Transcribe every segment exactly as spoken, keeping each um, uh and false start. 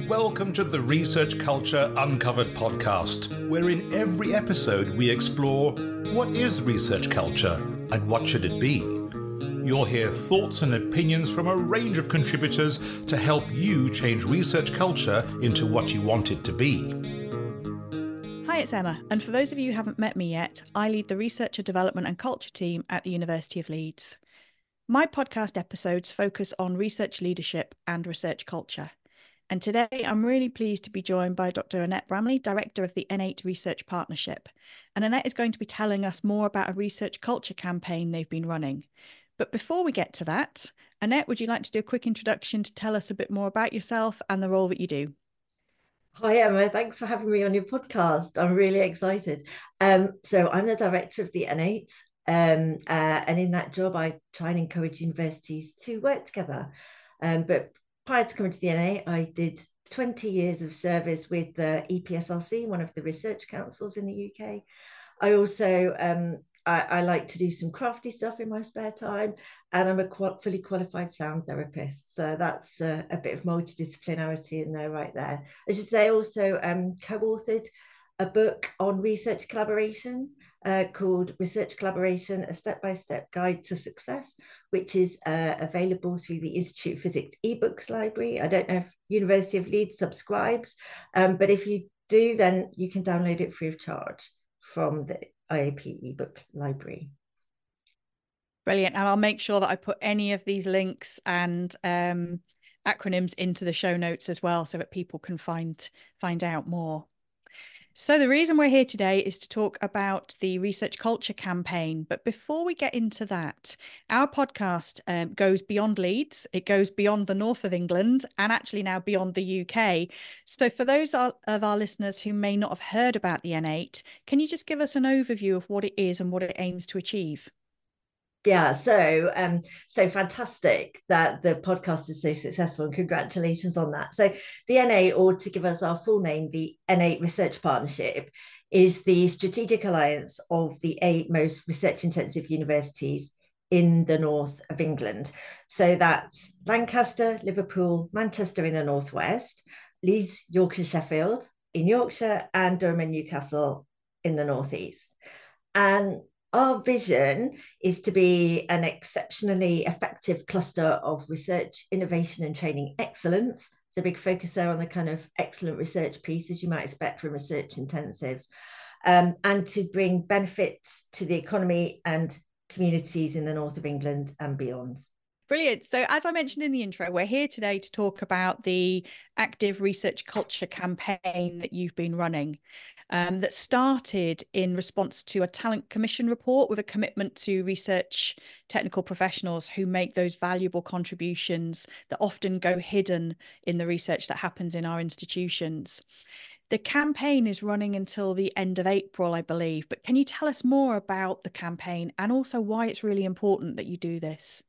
Welcome to the Research Culture Uncovered podcast, where in every episode we explore what is research culture and what should it be. You'll hear thoughts and opinions from a range of contributors to help you change research culture into what you want it to be. Hi, it's Emma, and for those of you who haven't met me yet, I lead the Researcher Development and Culture team at the University of Leeds. My podcast episodes focus on research leadership and research culture. And today I'm really pleased to be joined by Doctor Annette Bramley, Director of the N eight Research Partnership. And Annette is going to be telling us more about a research culture campaign they've been running. But before we get to that, Annette, would you like to do a quick introduction to tell us a bit more about yourself and the role that you do? Hi, Emma. Thanks for having me on your podcast. I'm really excited. Um, so I'm the director of the N eight. Um, uh, and in that job, I try and encourage universities to work together. Um, but prior to coming to the N eight, I did twenty years of service with the E P S R C, one of the research councils in the U K. I also, um, I, I like to do some crafty stuff in my spare time, and I'm a qual- fully qualified sound therapist. So that's uh, a bit of multidisciplinarity in there right there. I should say also um, co-authored a book on research collaboration uh, called Research Collaboration, A Step-by-Step Guide to Success, which is uh, available through the Institute of Physics eBooks library. I don't know if University of Leeds subscribes, um, but if you do, then you can download it free of charge from the I A P eBook library. Brilliant. And I'll make sure that I put any of these links and um, acronyms into the show notes as well, so that people can find find out more. So the reason we're here today is to talk about the Research Culture campaign. But before we get into that, our podcast um, goes beyond Leeds. It goes beyond the north of England and actually now beyond the U K. So for those of our listeners who may not have heard about the N eight, can you just give us an overview of what it is and what it aims to achieve? Yeah, so um, so fantastic that the podcast is so successful, and congratulations on that. So the N eight, or to give us our full name, the N eight Research Partnership, is the strategic alliance of the eight most research-intensive universities in the north of England. So that's Lancaster, Liverpool, Manchester in the northwest, Leeds, Yorkshire, Sheffield in Yorkshire, and Durham and Newcastle in the northeast. And our vision is to be an exceptionally effective cluster of research, innovation, and training excellence. So a big focus there on the kind of excellent research piece, as you might expect from research intensives, um, and to bring benefits to the economy and communities in the north of England and beyond. Brilliant. So as I mentioned in the intro, we're here today to talk about the active research culture campaign that you've been running. Um, that started in response to a Talent Commission report with a commitment to research technical professionals who make those valuable contributions that often go hidden in the research that happens in our institutions. The campaign is running until the end of April, I believe, but can you tell us more about the campaign and also why it's really important that you do this?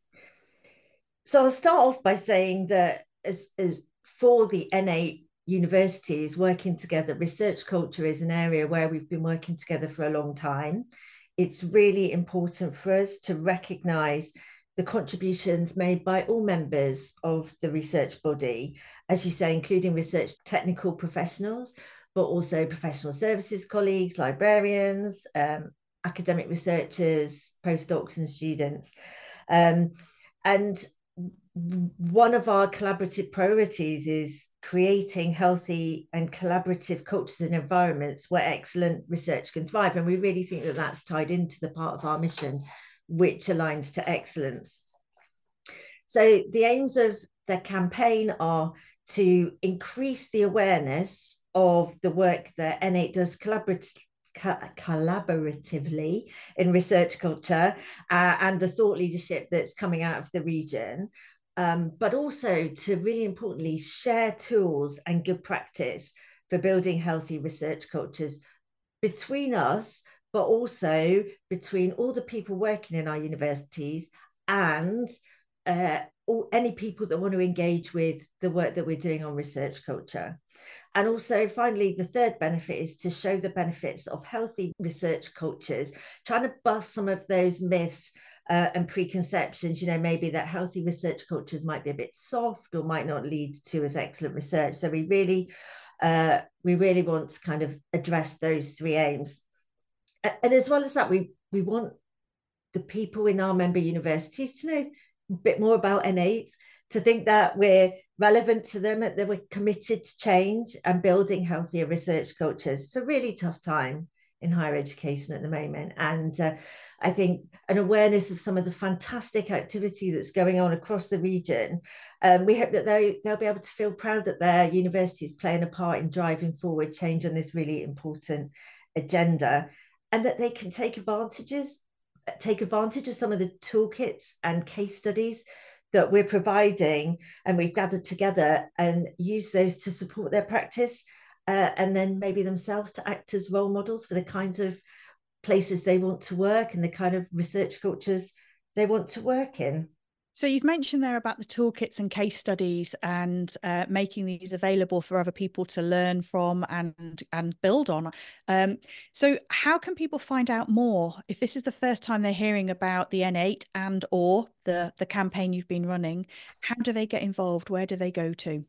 So I'll start off by saying that as, as for the N eight universities working together, research culture is an area where we've been working together for a long time. It's really important for us to recognise the contributions made by all members of the research body, as you say, including research technical professionals, but also professional services colleagues, librarians, um, academic researchers, postdocs and students. Um, and one of our collaborative priorities is creating healthy and collaborative cultures and environments where excellent research can thrive. And we really think that that's tied into the part of our mission, which aligns to excellence. So the aims of the campaign are to increase the awareness of the work that N eight does collaboratively collaboratively in research culture uh, and the thought leadership that's coming out of the region, um, but also to really importantly share tools and good practice for building healthy research cultures between us, but also between all the people working in our universities and uh, all, any people that want to engage with the work that we're doing on research culture. And also, finally, the third benefit is to show the benefits of healthy research cultures, trying to bust some of those myths uh, and preconceptions, you know, maybe that healthy research cultures might be a bit soft or might not lead to as excellent research. So we really, uh, we really want to kind of address those three aims. And as well as that, we, we want the people in our member universities to know a bit more about N eight, to think that we're relevant to them, that we're committed to change and building healthier research cultures. It's a really tough time in higher education at the moment. And uh, I think an awareness of some of the fantastic activity that's going on across the region, um, we hope that they, they'll be able to feel proud that their university is playing a part in driving forward change on this really important agenda, and that they can take advantages, take advantage of some of the toolkits and case studies that we're providing and we've gathered together, and use those to support their practice, uh, and then maybe themselves to act as role models for the kinds of places they want to work and the kind of research cultures they want to work in. So you've mentioned there about the toolkits and case studies, and uh, making these available for other people to learn from and and build on. Um, so how can people find out more if this is the first time they're hearing about the N eight and or the, the campaign you've been running? How do they get involved? Where do they go to?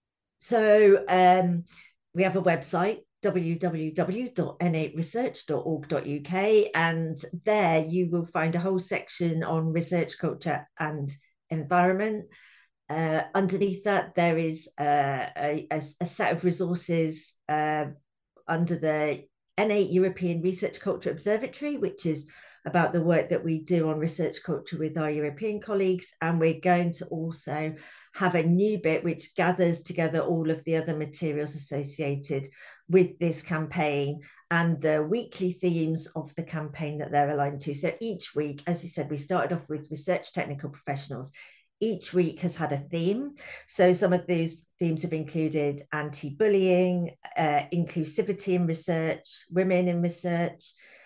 So um, we have a website, w w w dot n eight research dot org dot u k, and there you will find a whole section on research culture and environment. Uh, underneath that, there is uh, a, a set of resources uh, under the N eight European Research Culture Observatory, which is about the work that we do on research culture with our European colleagues. And we're going to also have a new bit which gathers together all of the other materials associated with this campaign and the weekly themes of the campaign that they're aligned to. So each week, as you said, we started off with research technical professionals. Each week has had a theme. So some of these themes have included anti-bullying, uh, inclusivity in research, women in research,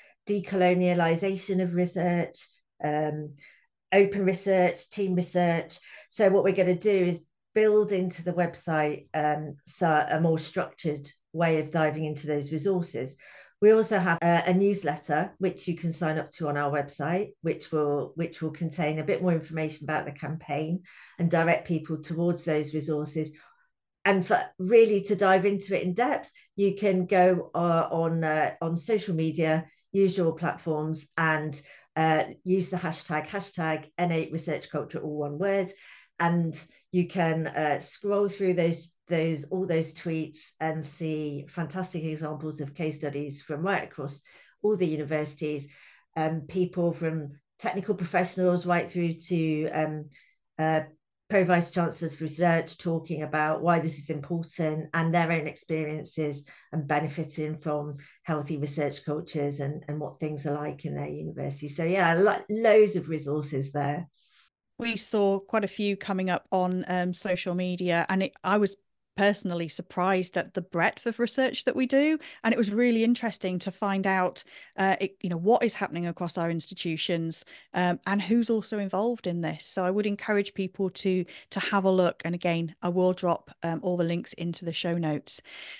decolonialization of research, um, open research, team research. So what we're going to do is build into the website um, so a more structured way of diving into those resources. We also have a, a newsletter which you can sign up to on our website, which will which will contain a bit more information about the campaign and direct people towards those resources. And for really to dive into it in depth, you can go uh, on uh, on social media, usual platforms, and uh, use the hashtag hashtag N eight Research Culture, all one word, and you can uh, scroll through those those all those tweets and see fantastic examples of case studies from right across all the universities, um, people from technical professionals right through to um, uh, pro vice chancellors for research, talking about why this is important and their own experiences and benefiting from healthy research cultures and, and what things are like in their university. So yeah, lo- loads of resources there. We saw quite a few coming up on um, social media, and it, I was personally surprised at the breadth of research that we do, and it was really interesting to find out uh, it, you know, what is happening across our institutions, um, and who's also involved in this. So I would encourage people to to have a look, and again I will drop um, all the links into the show notes.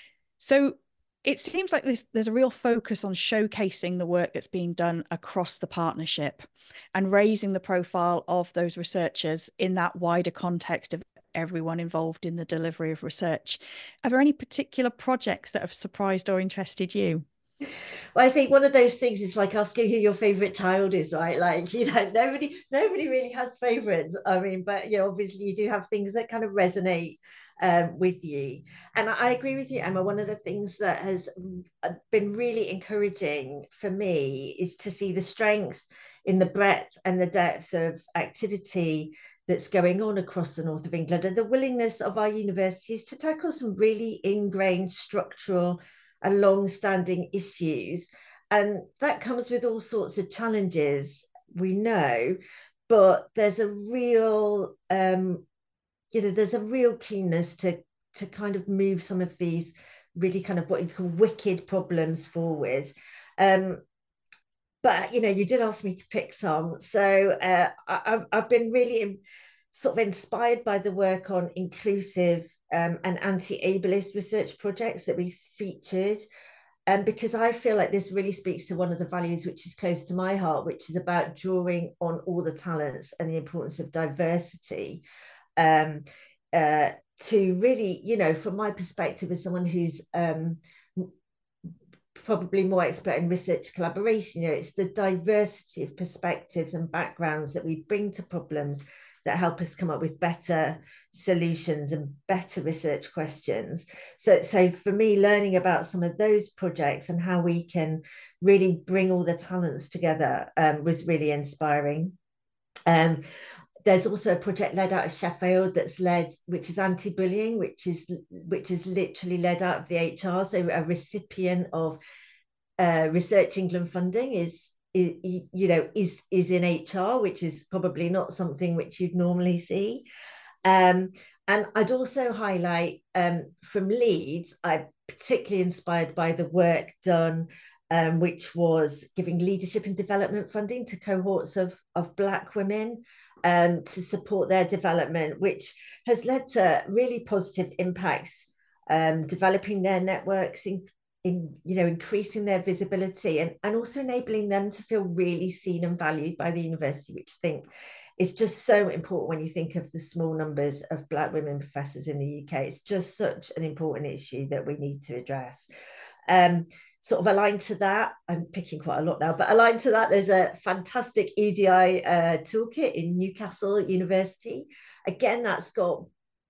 So it seems like this, there's a real focus on showcasing the work that's being done across the partnership and raising the profile of those researchers in that wider context of everyone involved in the delivery of research. Are there any particular projects that have surprised or interested you? Well, I think one of those things is like asking who your favorite child is, right? Like, you know, nobody nobody really has favorites. I mean, but you know, obviously you do have things that kind of resonate um, with you. And I agree with you, Emma. One of the things that has been really encouraging for me is to see the strength in the breadth and the depth of activity that's going on across the north of England, and the willingness of our universities to tackle some really ingrained structural and long-standing issues. And that comes with all sorts of challenges, we know, but there's a real um, you know, there's a real keenness to to kind of move some of these really kind of what you call wicked problems forward. Um, but you know, you did ask me to pick some, so uh, I, I've been really in, sort of inspired by the work on inclusive um, and anti-ableist research projects that we featured And because I feel like this really speaks to one of the values which is close to my heart, which is about drawing on all the talents and the importance of diversity. Um, uh, to really, you know, from my perspective as someone who's um, probably more expert in research collaboration, you know, it's the diversity of perspectives and backgrounds that we bring to problems that help us come up with better solutions and better research questions. So, so for me, learning about some of those projects and how we can really bring all the talents together um, was really inspiring. Um, there's also a project led out of Sheffield that's led, which is anti-bullying, which is which is literally led out of the H R. So a recipient of uh, Research England funding is, is you know is is in H R, which is probably not something which you'd normally see. Um, and I'd also highlight um, from Leeds, I'm particularly inspired by the work done, um, which was giving leadership and development funding to cohorts of, of Black women um, to support their development, which has led to really positive impacts, um, developing their networks, in, in you know, increasing their visibility, and, and also enabling them to feel really seen and valued by the university, which I think is just so important when you think of the small numbers of Black women professors in the U K. It's just such an important issue that we need to address. Um, sort of aligned to that, I'm picking quite a lot now, but aligned to that, there's a fantastic E D I uh, toolkit in Newcastle University. Again, that's got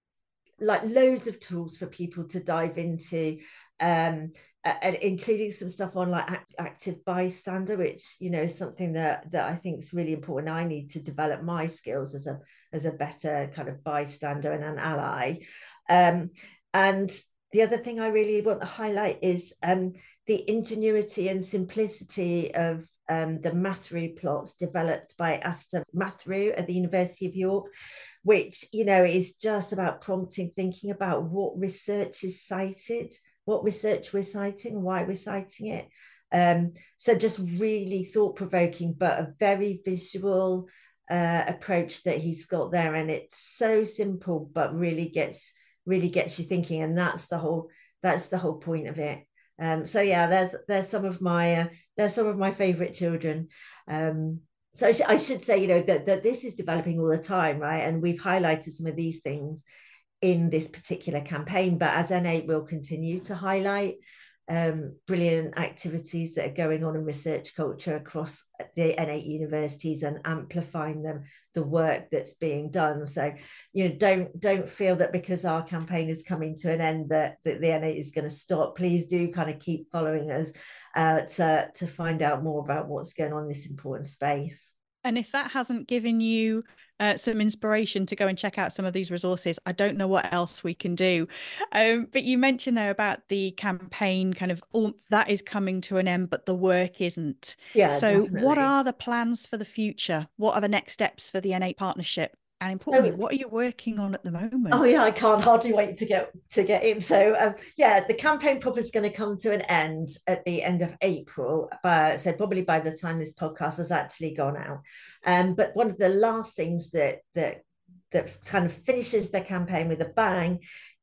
like loads of tools for people to dive into, um, and including some stuff on like active bystander, which, you know, is something that that I think is really important. I need to develop my skills as a as a better kind of bystander and an ally. Um, and the other thing I really want to highlight is um, the ingenuity and simplicity of um, the Mathru plots developed by After Mathru at the University of York, which, you know, is just about prompting thinking about what research is cited, what research we're citing, why we're citing it. Um, so just really thought-provoking, but a very visual uh, approach that he's got there. And it's so simple, but really gets really gets you thinking. And that's the whole that's the whole point of it. Um, so yeah, there's there's some of my uh, there's some of my favorite children. Um, so I, sh- I should say, you know, that, that this is developing all the time, right? And we've highlighted some of these things in this particular campaign, but as N eight will continue to highlight um, brilliant activities that are going on in research culture across the N eight universities and amplifying them, the work that's being done. So, you know, don't don't feel that because our campaign is coming to an end that, that the N eight is going to stop. Please do kind of keep following us uh, to, to find out more about what's going on in this important space. And if that hasn't given you uh, some inspiration to go and check out some of these resources, I don't know what else we can do. Um, but you mentioned there about the campaign, kind of all that is coming to an end, but the work isn't. Yeah. So Definitely. What are the plans for the future? What are the next steps for the N eight partnership? And importantly, so, what are you working on at the moment? Oh yeah, I can't hardly wait to get to get in. So um, yeah, the campaign proper is going to come to an end at the end of April. Uh, so probably by the time this podcast has actually gone out. Um, but one of the last things that that that kind of finishes the campaign with a bang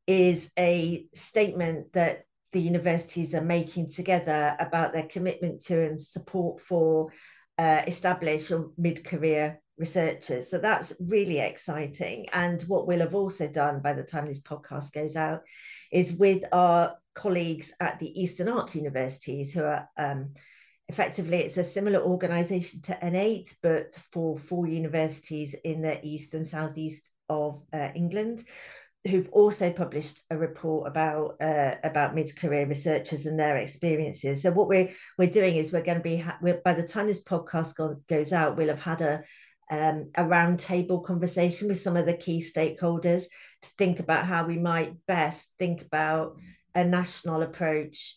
is a statement that the universities are making together about their commitment to and support for uh, established or mid-career researchers. So that's really exciting. And what we'll have also done by the time this podcast goes out is with our colleagues at the Eastern Arc universities, who are um, effectively, it's a similar organisation to N eight, but for four universities in the east and southeast of uh, England, who've also published a report about uh, about mid-career researchers and their experiences. So what we're we're doing is we're going to be ha- we're, by the time this podcast go- goes out, we'll have had a um, a roundtable conversation with some of the key stakeholders to think about how we might best think about a national approach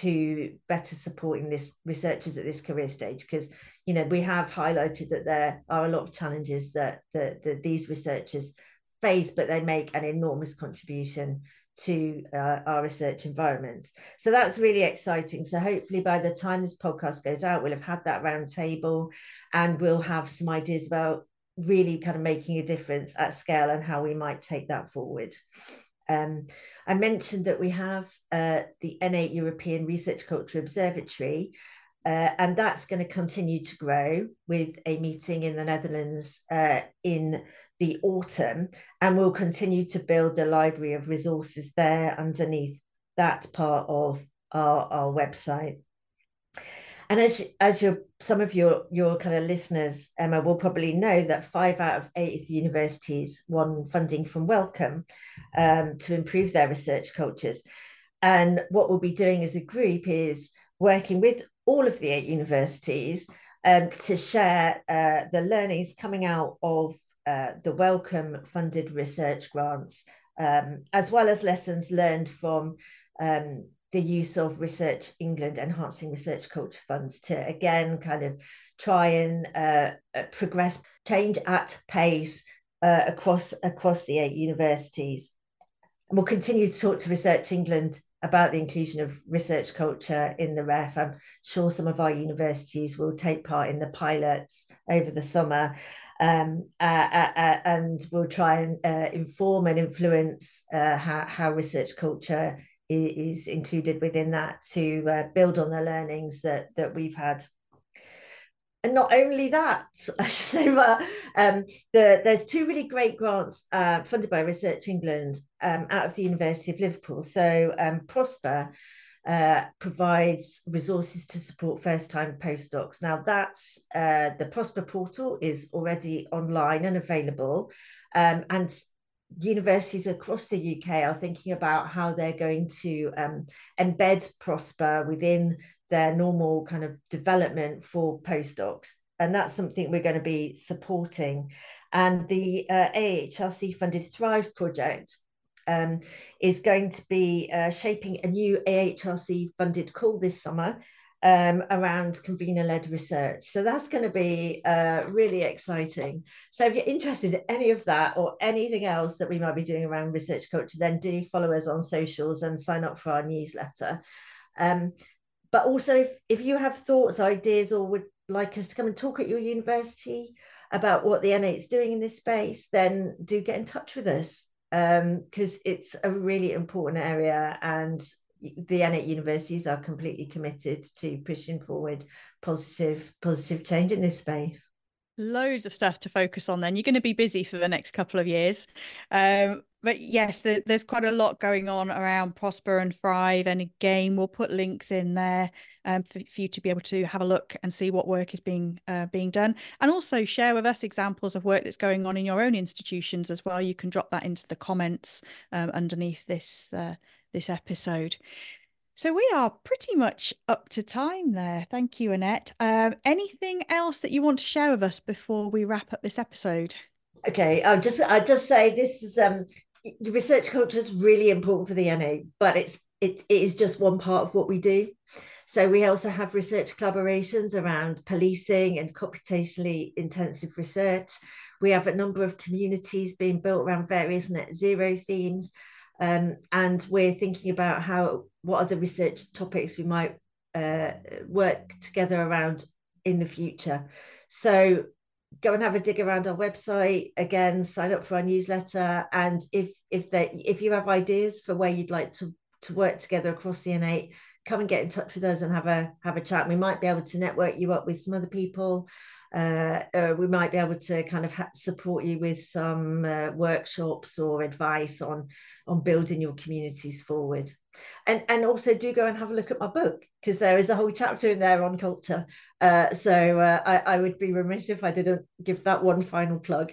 to better supporting this researchers at this career stage, because, you know, we have highlighted that there are a lot of challenges that, that, that these researchers face, but they make an enormous contribution to uh, our research environments. So that's really exciting. So hopefully by the time this podcast goes out, we'll have had that round table and we'll have some ideas about really kind of making a difference at scale and how we might take that forward. Um, I mentioned that we have uh, the N eight European Research Culture Observatory, uh, and that's going to continue to grow with a meeting in the Netherlands uh, in the autumn, and we'll continue to build a library of resources there underneath that part of our, our website. And as as your some of your your kind of listeners, Emma, will probably know that five out of eight universities won funding from Wellcome um, to improve their research cultures. And what we'll be doing as a group is working with all of the eight universities um, to share uh, the learnings coming out of uh, the Wellcome funded research grants, um, as well as lessons learned from um, the use of Research England Enhancing Research Culture Funds to, again, kind of try and uh, progress change at pace uh, across, across the eight universities. And we'll continue to talk to Research England about the inclusion of research culture in the R E F. I'm sure some of our universities will take part in the pilots over the summer, um, uh, uh, and we'll try and uh, inform and influence uh, how, how research culture is included within that to uh, build on the learnings that that we've had. And not only that, I should say, uh, um, the, there's two really great grants uh, funded by Research England um, out of the University of Liverpool. So um, Prosper uh, provides resources to support first-time postdocs. Now that's, uh, the Prosper portal is already online and available, um, and universities across the U K are thinking about how they're going to um, embed Prosper within their normal kind of development for postdocs. And that's something we're going to be supporting. And the uh, A H R C funded Thrive project um, is going to be uh, shaping a new A H R C funded call this summer Um, around convener-led research. So that's going to be uh, really exciting. So if you're interested in any of that or anything else that we might be doing around research culture, then do follow us on socials and sign up for our newsletter. Um, but also, if, if you have thoughts, ideas, or would like us to come and talk at your university about what the N eight is doing in this space, then do get in touch with us, because um, it's a really important area, and the N eight universities are completely committed to pushing forward positive, positive change in this space. Loads of stuff to focus on then. You're going to be busy for the next couple of years. Um, but yes, there, there's quite a lot going on around Prosper and Thrive. And again, we'll put links in there um, for, for you to be able to have a look and see what work is being uh, being done. And also share with us examples of work that's going on in your own institutions as well. You can drop that into the comments um, underneath this uh, this episode. So we are pretty much up to time there. Thank you, Annette. Um, anything else that you want to share with us before we wrap up this episode? Okay, I'll just I'll just say this is um research culture is really important for the N eight, but it's it, it is just one part of what we do. So we also have research collaborations around policing and computationally intensive research. We have a number of communities being built around various net zero themes. Um, and we're thinking about how what other research topics we might uh, work together around in the future. So go and have a dig around our website. Again, sign up for our newsletter. And if if they if you have ideas for where you'd like to to work together across the N eight, come and get in touch with us and have a have a chat. We might be able to network you up with some other people. Uh, uh, we might be able to kind of ha- support you with some uh, workshops or advice on on building your communities forward. And and also do go and have a look at my book, because there is a whole chapter in there on culture. Uh, so uh, I, I would be remiss if I didn't give that one final plug.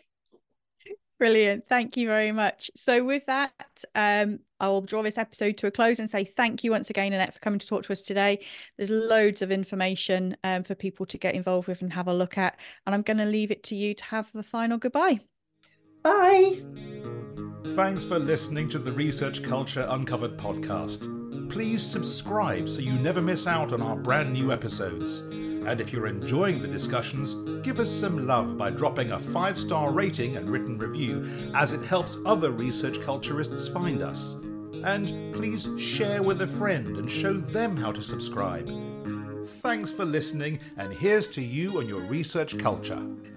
Brilliant. Thank you very much. So with that, um, I will draw this episode to a close and say thank you once again, Annette, for coming to talk to us today. There's loads of information um, for people to get involved with and have a look at. And I'm going to leave it to you to have the final goodbye. Bye. Thanks for listening to the Research Culture Uncovered podcast. Please subscribe so you never miss out on our brand new episodes. And if you're enjoying the discussions, give us some love by dropping a five-star rating and written review, as it helps other research culturists find us. And please share with a friend and show them how to subscribe. Thanks for listening, and here's to you and your research culture.